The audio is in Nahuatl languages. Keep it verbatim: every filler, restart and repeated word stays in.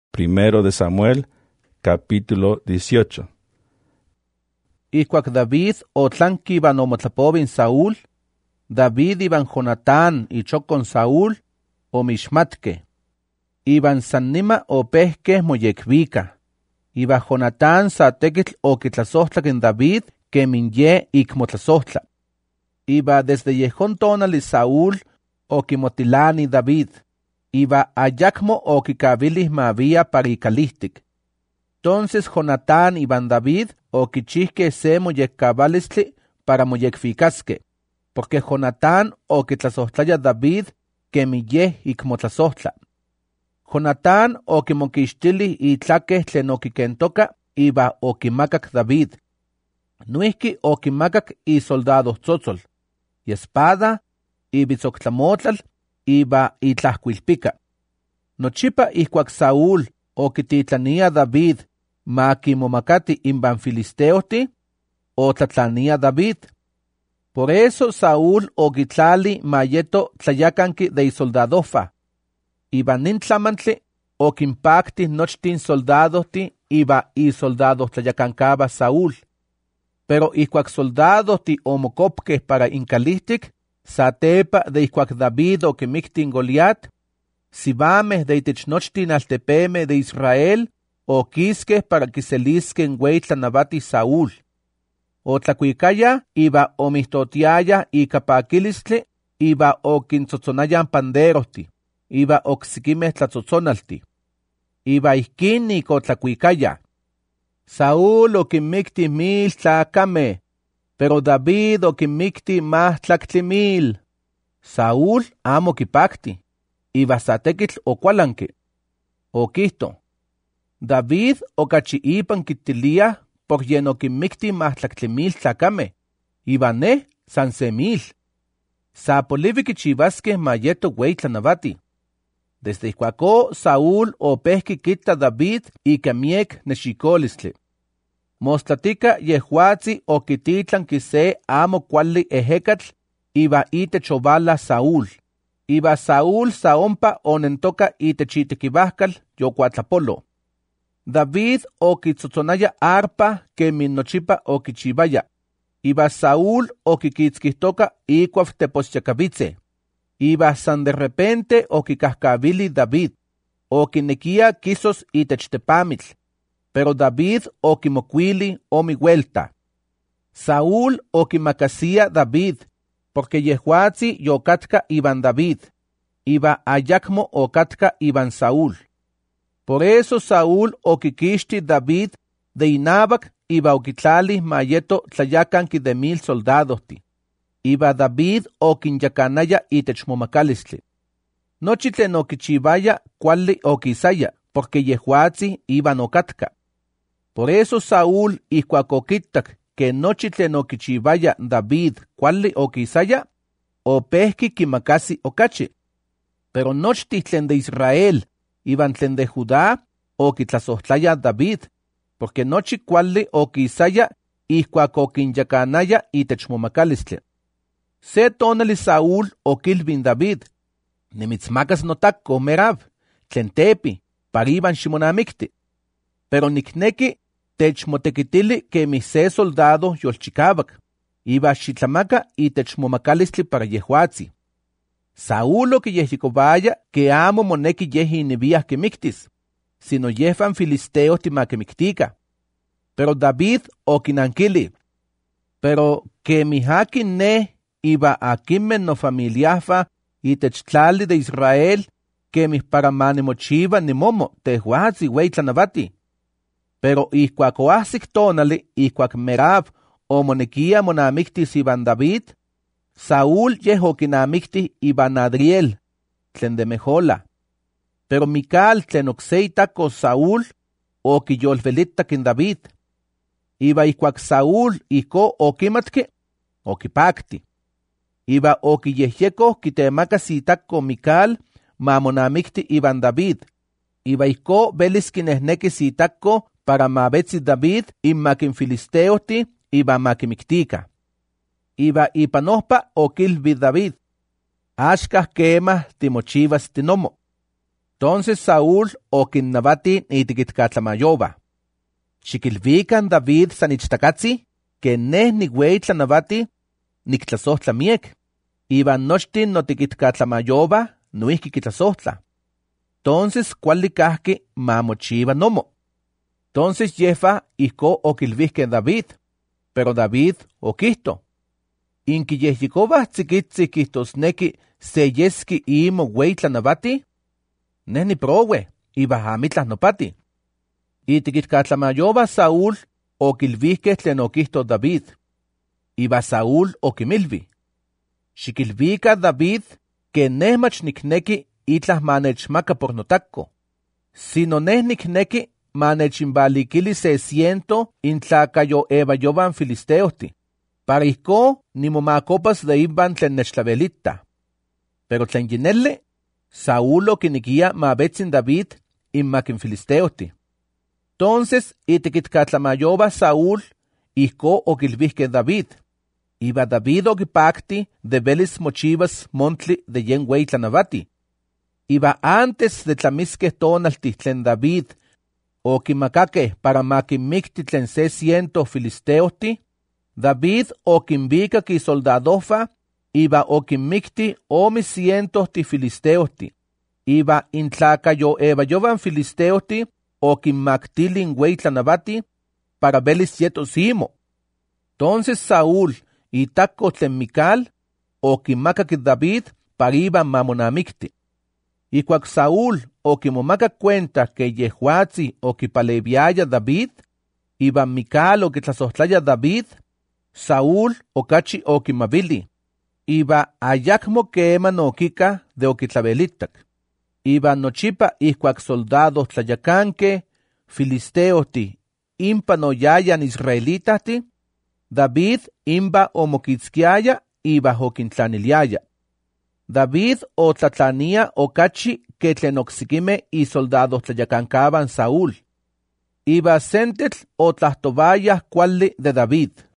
Primero de Samuel, capítulo dieciocho. Ihcuac David otlanqui iban omotlapovin Saúl, David iban Jonatán ichocon Saúl omixmatque. Iban san nima opehque moyecvica. Iba Jonatán sa tequitl oquitlasohtlac en David que minye icmotlasohtla. Iba desde yehon tonali Saúl oquimotilani David. Iba ayacmo oquicabilis mavia para icalihtic. Entonces Jonatán iban David oquichihque se moyeccabalistli para moyecficasque, porque Jonatán oquitlasohtlaya David que miyeh icmotlasohtla. Jonatán oquimoquixtili itlaque tlen oquiquentoca iba oquimacac David. Nuihqui oquimacac isoldado tzotzol, y espada, ibitzoctlamotlal, iba itlahcuilpica. Nochipa ihcuac Saúl oquititlania David ma quimomacati inban filisteohti, otlatlania David. Por eso Saúl oquitlali mayeto tlayacanqui de isoldadofa. Iba nin tlamantli oquimpacti nochtin soldadohti iba isoldados tlayacancaba Saúl. Pero ihcuac soldadohti omocopque para incalihtic, satepa de ihcuac David oquimictin Goliat, sibameh de itech nochtin altepeme de Israel oquisque para quiselisquen weitlanavati Saúl. Otlacuicaya iba omihtotiaya ica paquilistli, iba oquintzotzonayan panderohti, iba ocsquimeh tlatzotzonalti. Iba ihquin ica otlacuicaya. Saúl oquinmicti mil tlacame, pero David oquinmicti mahtlactli mil. Saúl amo quipacti, iba satequitl ocualanqui. Oquihto, David ocachi ipan quitilia por yen oquinmicti mahtlactli mil tlacame, iba ne san se mil. Sa polivi quichivasque mayeto weitlanavati. Desde ihcuacó Saúl opehqui quita David ica miec nexicolistli. Mostlatica yehuatzi oquititlanqui se amo cuali ejecatl iba itech ovala Saúl. Iba Saúl sa ompa onentoca itech itequivahcal yocuatlapolo. David oquitzotzonaya arpa que min nochipa oquichivaya. Iba Saúl oquiquitzquihtoca icuaf teposchacavitze. Iba san de repente oquicahcavili David. Oquinequia quisos itech tepamitl. Pero David oquimocuili omihuelta. Saúl oquimacasia David, porque yehuatzi yocatca iban David. Iba ayacmo ocatca iban Saúl. Por eso Saúl oquiquixti David de inabac iba oquitlali mayeto tlayacanqui de mil soldadohti. Iba David oquinyacanaya itech momacalistli. Nochi tlen oquichivaya cuali oquisaya, porque yehuatzi iban ocatca. Por eso Saúl ihcuac oquitac que nochi tlen oquichivaya David cuali oquisaya, opehqui quimacasi ocachi. Pero nochti tlen de Israel iban tlen de Judá oquitlasohtlaya David, porque nochi cuali oquisaya ihcuac oquinyacanaya itech momacalistli. Se tonali Saúl oquilvin David, nimitzmacas notaco Merab, tlen tepi, para iban ximonamicti. Pero nicnequi techmotequitili que mi se soldado yolchicabac, iba xitlamaca itech momacalistli para yehuatzi. Saúl oquiyehlicovaya que amo monequi yehi iniviah quimictis, sino yehvan filisteos timaquimictica. Pero David oquinanquili, pero que mihaqui ne iba aquimmen no familiafa itech tlali de Israel que mis para manimochiva ni momo tehuatzi weitlanavati. Pero ihcuac oahsic tonali ihcuac Merab omonequia monamictis iban David, Saúl yeh oquinamicti iban Adriel, tlen de Mejola. Pero Mical tlen ocseitaco Saúl oquiyolvelitac in David. Iba ihcuac Saúl ihco oquimatque, oquipacti. Iba oquiyehyeco quitemacas itaco Mical ma monamicti iban David. Iba ihco velis quinehnequis itaco para mabetzi David inmaquin filisteohti iba maquimictica. Iba ipan ohpa oquilvi David, axcah quemah timochivas tinomo. Entonces Saúl okinnavati itikitkatlamayoba. Xikilvikan David san ichtakatzi, que neh niuey tlanavati niktlasohtla miek, iban nochtin notikitkatlamayova nuihki kitlasohtla. Entonces kuali kahki mamochiva nomo. Entonces yefa ihko okilvihke David, pero David okihto. Inki yehyikova tsikitzi kihtosneki se yeski imo uey tlanavati, neh niprowe, iba amitlah nopati. Itikitkatlamayoba Saúl okilvihke tlen okihto David. Iba Saúl okimilvi. Xikilvika David, que neh mach nikneki itlah manechmaka por notakko. Sino neh nikneki manechimbalikili se ciento intlakayo evayoban filisteohti. Para ihko nimomakopas de iban tlen nechtlavelita. Pero tlen yinelle, Saúl okinikia mabetzin David inmakin filisteohti. Entonces, itikitkatlamayoba Saúl, ihko okilvihke David. Iba David okipakti de velis mochivas montli de yen uey tlanavati. Iba antes de tlamiskeh tonalti tlen David okimakake para makinmikti tlen se ciento filisteohti, David okinvikak isoldadohfa, iba okinmikti omi cientohti filisteohti. Iba intlakayo evayoban filisteohti okinmaktilin uey tlanavati para velis yetos imo. Entonces Saúl itakko tlen Mical okimakak David para iban mamonamikti. Ikuak Saúl okimomakak cuenta que yehuatzi okipaleviaya David, iban Mical okitlasohtlaya David, Saúl okachi okimavili. Iba ayakmo keman okika de okitlavelitak. Iba nochipa ikuak soldados tlayakanke, filisteohti, impa noyayan israelitahti, David imba omokitzkiaya iba okintlaniliaya. David otlatlania okachi que tlen oksikime y soldados tlayakankaban Saúl. Iba sentetl otlahtovayah kuali de David.